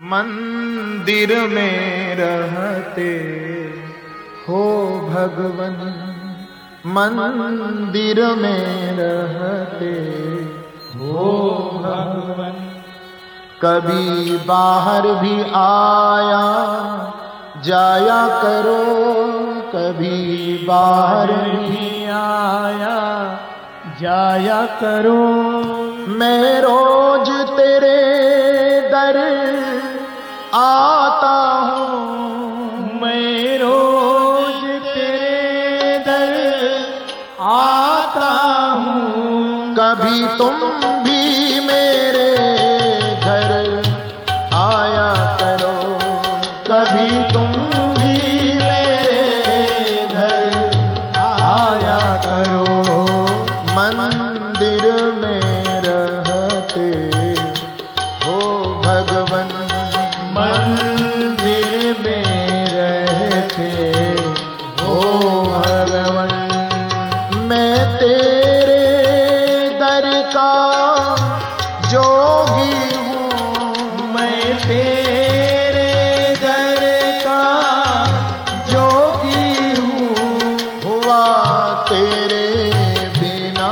मंदिर में रहते हो भगवन, मंदिर में रहते हो भगवन। कभी बाहर भी आया जाया करो, कभी बाहर भी आया जाया करो। मैं रोज तेरे दर आता हूँ, मैं रोज तेरे दर आता हूँ। कभी तुम भी मेरे घर आया करो, कभी तुम भी मेरे घर आया करो। मंदिर में रहते हो भगवन, मंदिर में रहते हो भगवन। मैं तेरे दर का जोगी हूँ, मैं तेरे दर का जोगी हूँ। हुआ तेरे बिना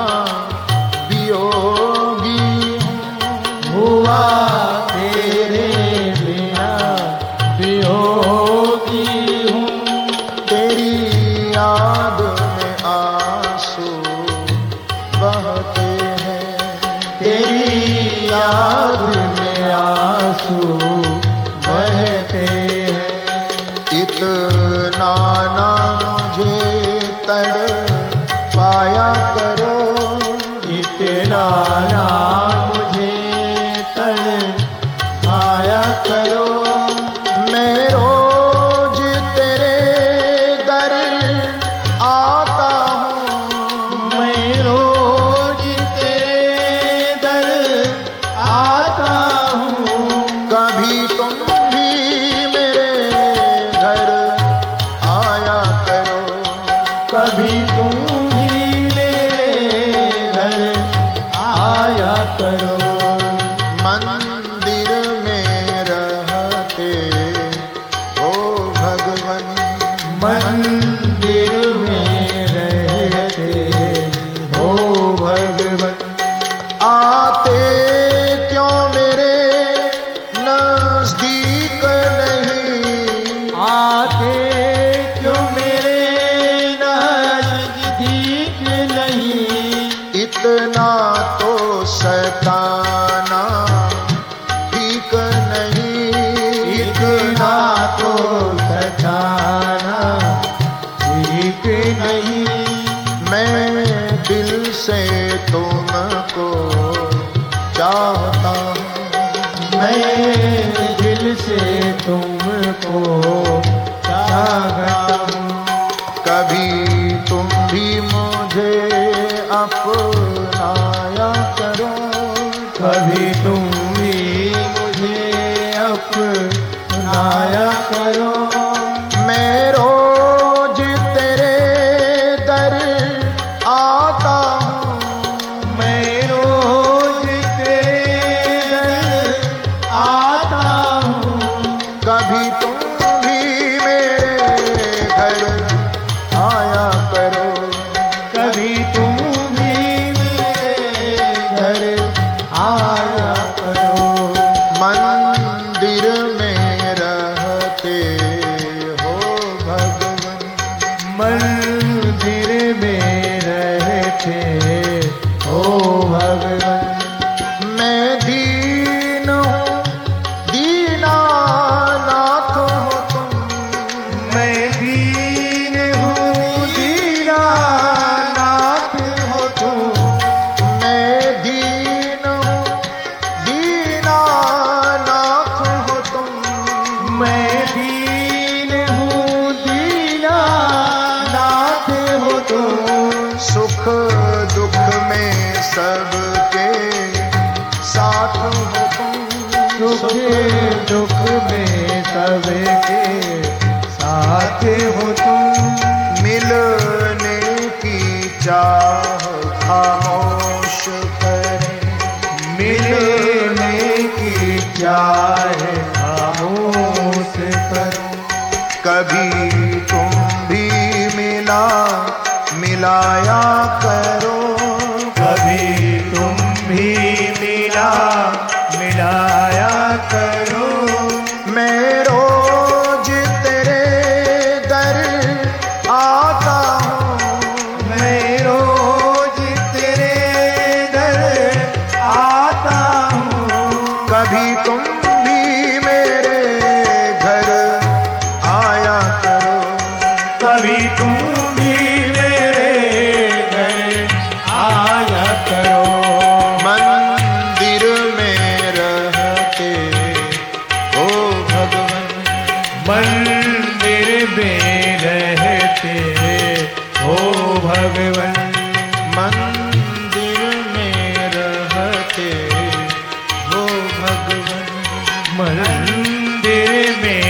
वियोगी हूँ, हुआ तेरे बिना वियोगी हूँ। तेरी याद में आंसू बहते हैं, तेरी याद में आंसू बहते हैं। इतना ना मुझे तड़पाया करो, इतना ना मुझे तड़पाया करो। मैं रोज तेरे दर आता हूँ, मैं रोज तेरे दर आता हूँ। कभी तुम भी मेरे घर आया करो, कभी तुम भी मेरे घर आया करो। मंदिर में रहते हो भगवन, मंदिर में रहते हो भगवन। आते क्यों मेरे नजदीक नहीं, आते क्यों मेरे नजदीक नहीं। इतना तो सताना ठीक नहीं, इतना तो सताना ठीक नहीं। मैं दिल से तुमको चाहता हूँ, मैं दिल से तुमको चाहता हूँ। कभी तुम भी मुझे अपनाया करो, कभी तुम भी मुझे अपनाया करो। मैं रोज तेरे दर आता हूँ, मैं रोज तेरे दर आता हूँ। कभी तुम भी मेरे घर आया करो, कभी तुम भी मेरे घर आया करो। मंदिर में रहते हो भगवन, मंदिर में रहते हो भगवन। मैं दीन हूँ, दीनानाथ हो तुम, मैं दीन हूँ, दीनानाथ हो तुम। मैं दीन हूँ, दीनानाथ हो तुम, मैं दीन हूँ, दीनानाथ हो तुम। सुख दुख में सबके साथ हो तुम, सुख दुख में सबके साथ हो तुम। मिलने की चाह खामोश करें, मिलने की चाह कभी तुम भी मिलाया करो, कभी तुम भी मिलाया करो। मैं रोज तेरे दर आता हूँ, मैं रोज तेरे दर आता हूँ। कभी तुम भी मेरे घर आया करो, कभी तुम भी मेरे घर आया करो। मंदिर में रहते हो भगवन, मंदिर में रहते हो भगवन, मंदिर में रहते हो भगवन, मंदिर में